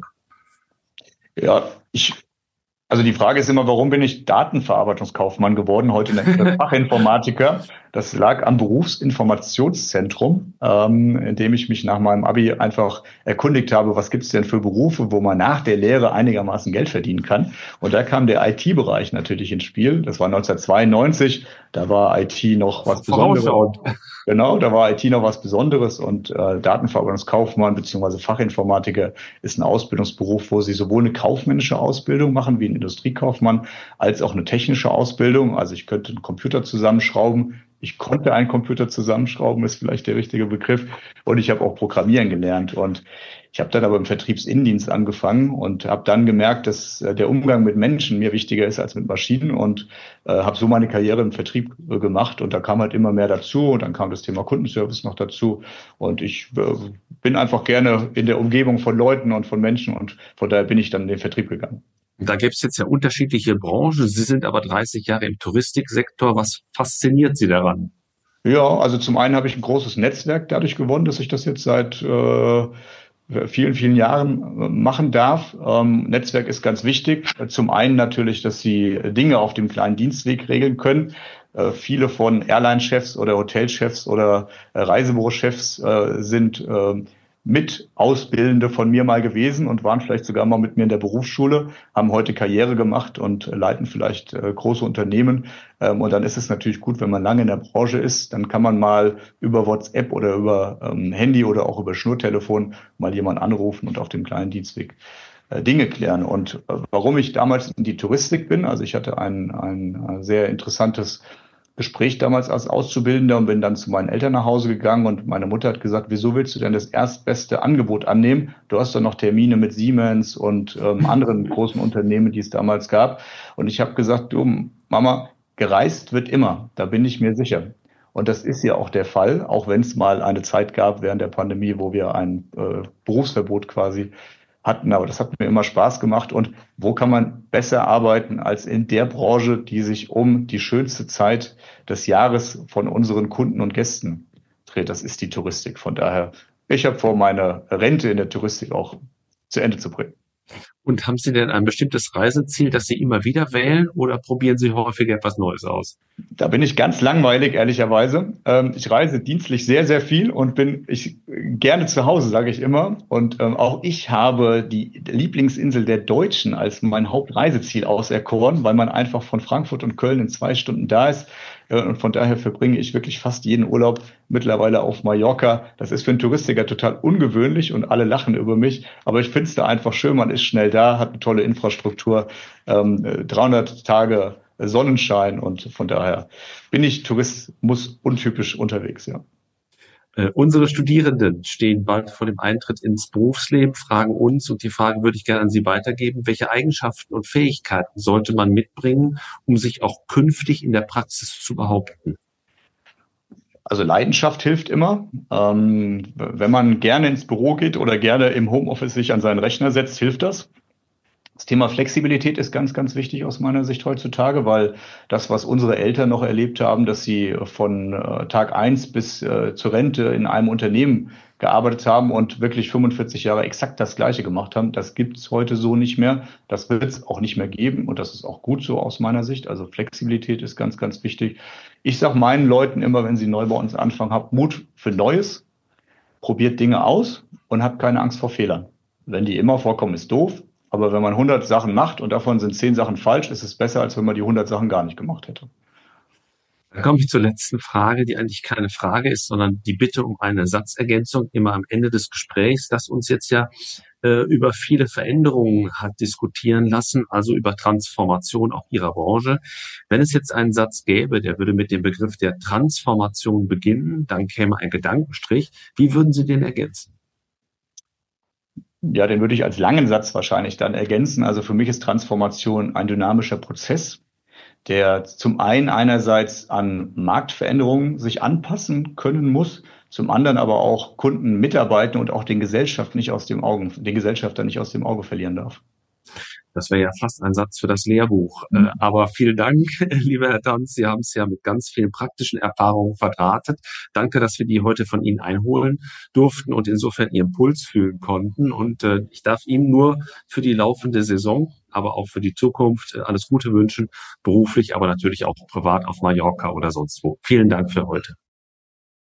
Ja, ich Also die Frage ist immer, warum bin ich Datenverarbeitungskaufmann geworden, heute Fachinformatiker? Das lag am Berufsinformationszentrum, ähm, in dem ich mich nach meinem Abi einfach erkundigt habe, was gibt es denn für Berufe, wo man nach der Lehre einigermaßen Geld verdienen kann. Und da kam der I T-Bereich natürlich ins Spiel. Das war neunzehnhundertzweiundneunzig, da war I T noch was Besonderes. Genau, da war I T noch was Besonderes und äh, Datenverarbeitungskaufmann bzw. Fachinformatiker ist ein Ausbildungsberuf, wo Sie sowohl eine kaufmännische Ausbildung machen wie ein Industriekaufmann, als auch eine technische Ausbildung. Also ich könnte einen Computer zusammenschrauben. Ich konnte einen Computer zusammenschrauben, ist vielleicht der richtige Begriff. Und ich habe auch Programmieren gelernt. Und ich habe dann aber im Vertriebsinnendienst angefangen und habe dann gemerkt, dass äh, der Umgang mit Menschen mir wichtiger ist als mit Maschinen und äh, habe so meine Karriere im Vertrieb äh, gemacht. Und da kam halt immer mehr dazu und dann kam das Thema Kundenservice noch dazu. Und ich äh, bin einfach gerne in der Umgebung von Leuten und von Menschen und von daher bin ich dann in den Vertrieb gegangen. Da gibt es jetzt ja unterschiedliche Branchen. Sie sind aber dreißig Jahre im Touristiksektor. Was fasziniert Sie daran? Ja, also zum einen habe ich ein großes Netzwerk dadurch gewonnen, dass ich das jetzt seit äh, vielen, vielen Jahren machen darf. Ähm, Netzwerk ist ganz wichtig. Zum einen natürlich, dass Sie Dinge auf dem kleinen Dienstweg regeln können. Äh, viele von Airline-Chefs oder Hotelchefs oder äh, Reisebürochefs äh, sind äh, mit Ausbildende von mir mal gewesen und waren vielleicht sogar mal mit mir in der Berufsschule, haben heute Karriere gemacht und leiten vielleicht äh, große Unternehmen. Ähm, und dann ist es natürlich gut, wenn man lange in der Branche ist, dann kann man mal über WhatsApp oder über ähm, Handy oder auch über Schnurtelefon mal jemanden anrufen und auf dem kleinen Dienstweg äh, Dinge klären. Und äh, warum ich damals in die Touristik bin, also ich hatte ein, ein sehr interessantes Gespräch damals als Auszubildender und bin dann zu meinen Eltern nach Hause gegangen und meine Mutter hat gesagt, wieso willst du denn das erstbeste Angebot annehmen? Du hast doch noch Termine mit Siemens und ähm, anderen großen Unternehmen, die es damals gab. Und ich habe gesagt, du Mama, gereist wird immer, da bin ich mir sicher. Und das ist ja auch der Fall, auch wenn es mal eine Zeit gab während der Pandemie, wo wir ein äh, Berufsverbot quasi hatten, aber das hat mir immer Spaß gemacht. Und wo kann man besser arbeiten als in der Branche, die sich um die schönste Zeit des Jahres von unseren Kunden und Gästen dreht? Das ist die Touristik. Von daher, ich habe vor, meine Rente in der Touristik auch zu Ende zu bringen. Und haben Sie denn ein bestimmtes Reiseziel, das Sie immer wieder wählen oder probieren Sie häufiger etwas Neues aus? Da bin ich ganz langweilig, ehrlicherweise. Ähm, ich reise dienstlich sehr, sehr viel und bin ich gerne zu Hause, sage ich immer. Und ähm, auch ich habe die Lieblingsinsel der Deutschen als mein Hauptreiseziel auserkoren, weil man einfach von Frankfurt und Köln in zwei Stunden da ist. Und von daher verbringe ich wirklich fast jeden Urlaub mittlerweile auf Mallorca. Das ist für einen Touristiker total ungewöhnlich und alle lachen über mich. Aber ich finde es da einfach schön. Man ist schnell da, hat eine tolle Infrastruktur, ähm, dreihundert Tage Sonnenschein und von daher bin ich Tourismus untypisch unterwegs, ja. Äh, unsere Studierenden stehen bald vor dem Eintritt ins Berufsleben, fragen uns, und die Frage würde ich gerne an Sie weitergeben, welche Eigenschaften und Fähigkeiten sollte man mitbringen, um sich auch künftig in der Praxis zu behaupten? Also Leidenschaft hilft immer. Ähm, wenn man gerne ins Büro geht oder gerne im Homeoffice sich an seinen Rechner setzt, hilft das. Das Thema Flexibilität ist ganz, ganz wichtig aus meiner Sicht heutzutage, weil das, was unsere Eltern noch erlebt haben, dass sie von äh, Tag eins bis äh, zur Rente in einem Unternehmen gearbeitet haben und wirklich fünfundvierzig Jahre exakt das Gleiche gemacht haben, das gibt's heute so nicht mehr. Das wird es auch nicht mehr geben und das ist auch gut so aus meiner Sicht. Also Flexibilität ist ganz, ganz wichtig. Ich sage meinen Leuten immer, wenn sie neu bei uns anfangen, habt Mut für Neues, probiert Dinge aus und habt keine Angst vor Fehlern. Wenn die immer vorkommen, ist doof. Aber wenn man hundert Sachen macht und davon sind zehn Sachen falsch, ist es besser, als wenn man die hundert Sachen gar nicht gemacht hätte. Dann komme ich zur letzten Frage, die eigentlich keine Frage ist, sondern die Bitte um eine Satzergänzung immer am Ende des Gesprächs, das uns jetzt ja äh, über viele Veränderungen hat diskutieren lassen, also über Transformation auch Ihrer Branche. Wenn es jetzt einen Satz gäbe, der würde mit dem Begriff der Transformation beginnen, dann käme ein Gedankenstrich. Wie würden Sie den ergänzen? Ja, den würde ich als langen Satz wahrscheinlich dann ergänzen. Also für mich ist Transformation ein dynamischer Prozess, der zum einen einerseits an Marktveränderungen sich anpassen können muss, zum anderen aber auch Kunden mitarbeiten und auch den Gesellschaft nicht aus dem Augen, den Gesellschafter nicht aus dem Auge verlieren darf. Das wäre ja fast ein Satz für das Lehrbuch. Mhm. Aber vielen Dank, lieber Herr Tanz. Sie haben es ja mit ganz vielen praktischen Erfahrungen verdrahtet. Danke, dass wir die heute von Ihnen einholen durften und insofern Ihren Puls fühlen konnten. Und äh, ich darf Ihnen nur für die laufende Saison, aber auch für die Zukunft alles Gute wünschen, beruflich, aber natürlich auch privat auf Mallorca oder sonst wo. Vielen Dank für heute.